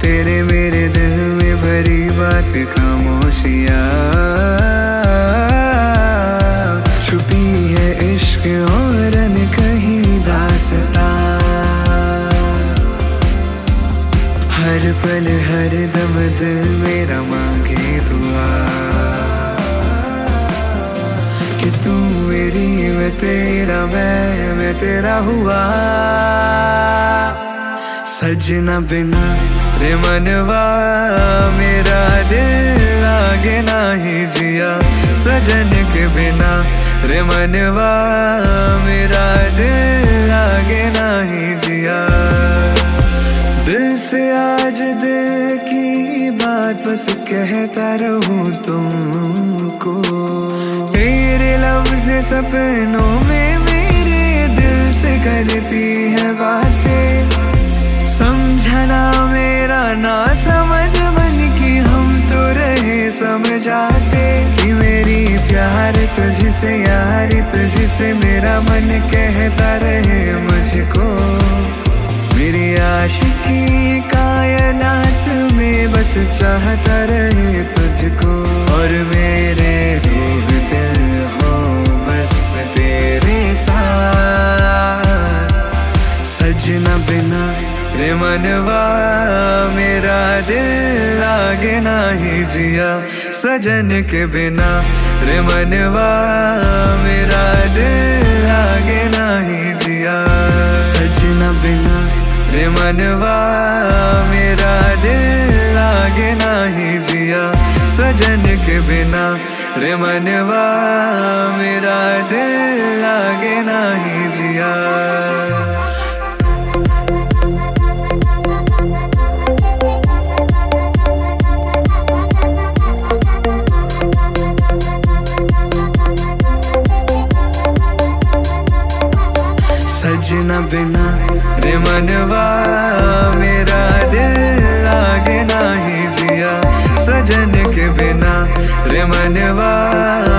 तेरे मेरे दिल में भरी बात खामोशियाँ, छुपी है इश्क और कहीं दास्तां। हर पल हर दम दिल मेरा मांगे दुआ, कि तू मेरी मैं तेरा, मैं तेरा हुआ। सजना बिना रे मनवा मेरा दिल आगे ना ही जिया, सजन के बिना रे मनवा मेरा दिल आगे ना ही जिया। दिल से आज दिल की बात बस कहता रहूं तुमको, तेरे लफ्ज़ सपनों में मेरे दिल से करती है बातें। समझना मेरा ना समझ मन की हम तो रहे समझाते, कि मेरी प्यार तुझसे यारी तुझसे मेरा मन कहता रहे मुझको। मेरी आशिकी कायनात में बस चाहता रहे तुझको, और मेरे रूह दिल हो बस तेरे साथ। सजना बिना रे मनवा मेरा दिल आगे ना ही जिया, सजन के बिना रे मनवा मेरा दिल आगे ना ही जिया। सजना बिना रे मनवा मेरा दिल आगे ना ही जिया, सजन के बिना रे मनवा मेरा दिल आगे ना ही जिया। सजना बिना रे मनवा मेरा दिल आगे ना ही जिया, सजन के बिना रे मनवा